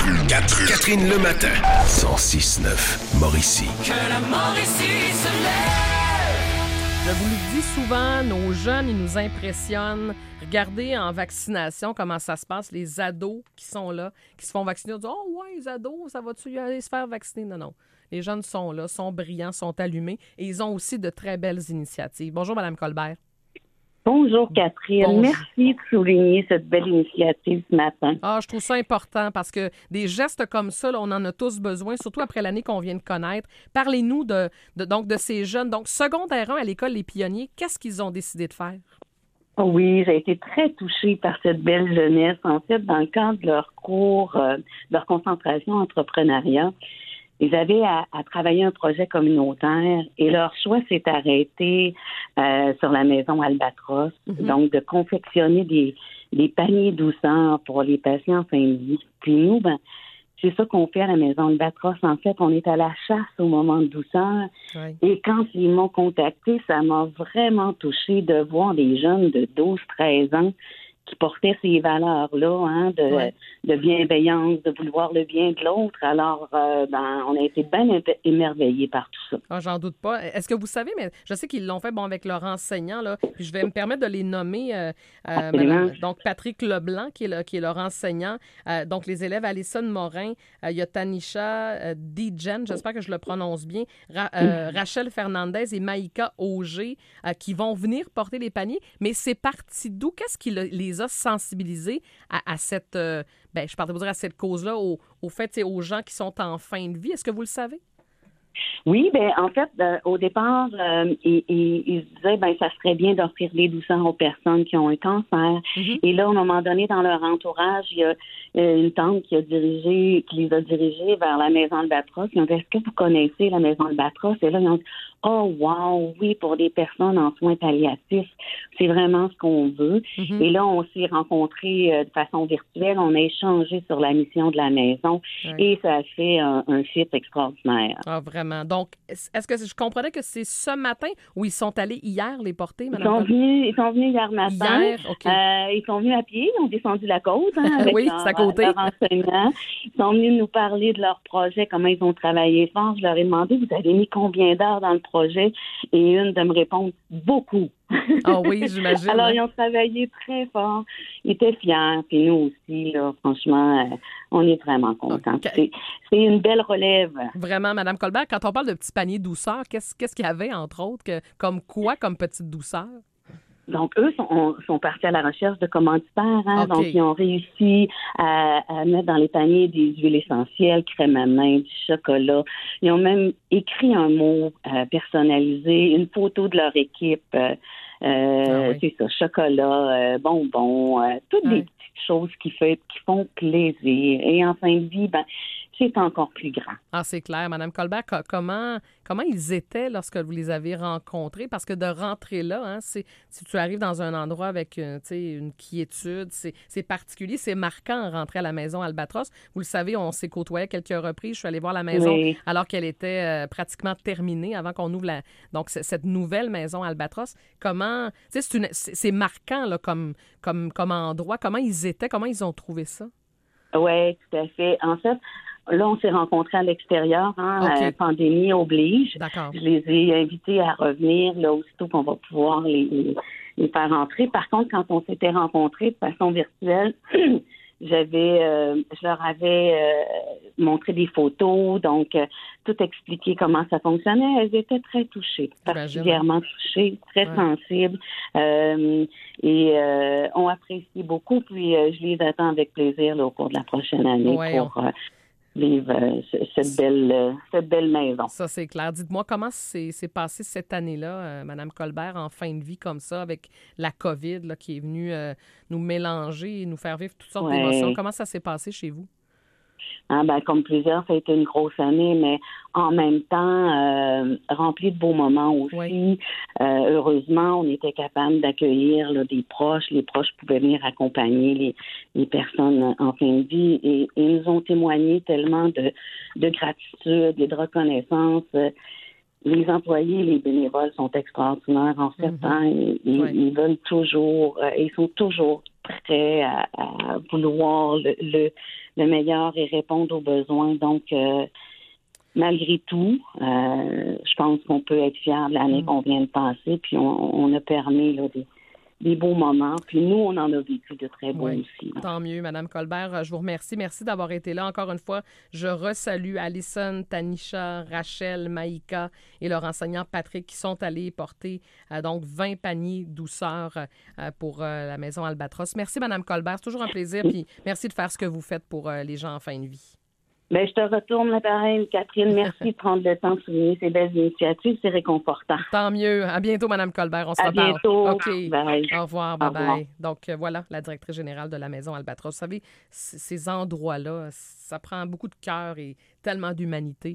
Catherine le matin. 106.9 Mauricie. Que la Mauricie se lève. Je vous le dis souvent, nos jeunes, ils nous impressionnent. Regardez en vaccination comment ça se passe. Les ados qui sont là, qui se font vacciner, on dit « Oh ouais, les ados, ça va-tu aller se faire vacciner? » Non, non. Les jeunes sont là, sont brillants, sont allumés et ils ont aussi de très belles initiatives. Bonjour, Mme Colbert. Bonjour Catherine, Bonjour. Merci de souligner cette belle initiative ce matin. Ah, je trouve ça important parce que des gestes comme ça, là, on en a tous besoin, surtout après l'année qu'on vient de connaître. Parlez-nous donc de ces jeunes. Donc, secondaire 1 à l'école Les Pionniers, qu'est-ce qu'ils ont décidé de faire? Oui, j'ai été très touchée par cette belle jeunesse. En fait, dans le cadre de leur cours, leur concentration entrepreneuriat, ils avaient à travailler un projet communautaire et leur choix s'est arrêté sur la maison Albatros, donc de confectionner des paniers douceurs pour les patients en fin de vie. Puis nous, c'est ça qu'on fait à la maison Albatros. En fait, on est à la chasse au moment de douceur. Oui. Et quand ils m'ont contacté, ça m'a vraiment touchée de voir des jeunes de 12-13 ans qui portaient ces valeurs-là, hein, de bienveillance, de vouloir le bien de l'autre. Alors, on a été bien émerveillés par tout ça. Ah, j'en doute pas. Est-ce que vous savez, mais je sais qu'ils l'ont fait avec leurs enseignants, là, puis je vais me permettre de les nommer. Donc, Patrick Leblanc, qui est leur enseignant. Donc, les élèves Alison Morin, il y a Tanisha Dijen, j'espère que je le prononce bien, Rachel Fernandez et Maïka Auger, qui vont venir porter les paniers. Mais c'est parti d'où? Qu'est-ce qui les a sensibilisés à cette, je partais vous dire à cette cause-là, au fait, aux gens qui sont en fin de vie? Est-ce que vous le savez? Oui, en fait, au départ, ils se disaient, ça serait bien d'offrir des douceurs aux personnes qui ont un cancer. Et là, à un moment donné, dans leur entourage, il y a une tante qui les a dirigés vers la maison Albatros. Ils ont dit, est-ce que vous connaissez la maison Albatros? Et là, ils ont dit, oh, wow, oui, pour des personnes en soins palliatifs, c'est vraiment ce qu'on veut. Et là, on s'est rencontrés de façon virtuelle, on a échangé sur la mission de la maison et ça a fait un fit extraordinaire. Ah, vraiment. Donc, est-ce que je comprenais que c'est ce matin ou ils sont allés hier les porter, Ils Mme sont venus hier matin. Hier, OK. Ils sont venus à pied, ils ont descendu la côte avec Oui, c'est à côté. leur enseignant. Ils sont venus nous parler de leur projet, comment ils ont travaillé fort. Je leur ai demandé, vous avez mis combien d'heures dans le projet? Et une de me répondre, beaucoup. Ah oui, j'imagine. Alors, ils ont travaillé très fort. Ils étaient fiers. Puis nous aussi, là, franchement, on est vraiment contents. Okay. C'est une belle relève. Vraiment, Mme Colbert, quand on parle de petits paniers douceur, qu'est-ce qu'il y avait, entre autres, comme petite douceur? Donc, eux sont partis à la recherche de commanditaires. Hein? Okay. Donc, ils ont réussi à mettre dans les paniers des huiles essentielles, crème à main, du chocolat. Ils ont même écrit un mot personnalisé, une photo de leur équipe. C'est ça, chocolat, bonbons, toutes des petites choses qui font plaisir. Et en fin de vie, c'est encore plus grand. Ah, c'est clair. Mme Colbert, comment ils étaient lorsque vous les avez rencontrés? Parce que de rentrer là, hein, si tu arrives dans un endroit avec une quiétude, c'est particulier, c'est marquant en rentrer à la maison Albatros. Vous le savez, on s'est côtoyé à quelques reprises. Je suis allée voir la maison alors qu'elle était pratiquement terminée avant qu'on ouvre donc cette nouvelle maison Albatros. Comment, c'est marquant là, comme endroit. Comment ils étaient? Comment ils ont trouvé ça? Oui, tout à fait. En fait, là, on s'est rencontrés à l'extérieur, Okay. Pandémie oblige. D'accord. Je les ai invités à revenir, là, aussitôt qu'on va pouvoir les faire entrer. Par contre, quand on s'était rencontrés de façon virtuelle, je leur avais montré des photos, donc tout expliqué comment ça fonctionnait. Elles étaient très touchées, particulièrement touchées, très sensibles, et ont apprécié beaucoup. Puis je les attends avec plaisir là, au cours de la prochaine année pour vivre cette belle maison. Ça, c'est clair. Dites-moi, comment c'est passé cette année-là, Mme Colbert, en fin de vie comme ça, avec la COVID là, qui est venue nous mélanger et nous faire vivre toutes sortes d'émotions. Comment ça s'est passé chez vous? Comme plusieurs, ça a été une grosse année, mais en même temps, rempli de beaux moments aussi. Oui. Heureusement, on était capable d'accueillir là, des proches. Les proches pouvaient venir accompagner les personnes en fin de vie et ils nous ont témoigné tellement de gratitude et de reconnaissance. Les employés, les bénévoles sont extraordinaires. En fait, ils veulent toujours, ils sont toujours prêts à vouloir le meilleur et répondre aux besoins. Donc, malgré tout, je pense qu'on peut être fiers de l'année qu'on vient de passer, puis on a permis là, des beaux moments. Puis nous, on en a vécu de très beaux aussi. Là. Tant mieux, Mme Colbert. Je vous remercie. Merci d'avoir été là. Encore une fois, je resalue Alison, Tanisha, Rachel, Maïka et leur enseignant Patrick qui sont allés porter donc 20 paniers douceur pour la Maison Albatros. Merci, Mme Colbert. C'est toujours un plaisir. Puis merci de faire ce que vous faites pour les gens en fin de vie. Bien, je te retourne l'appareil, Catherine. Merci de prendre le temps de souligner ces belles initiatives. C'est réconfortant. Tant mieux. À bientôt, Mme Colbert. On se reparle. À bientôt. OK. Bye. Au revoir. Bye-bye. Donc, voilà, la directrice générale de la Maison Albatros. Vous savez, ces endroits-là, ça prend beaucoup de cœur et tellement d'humanité.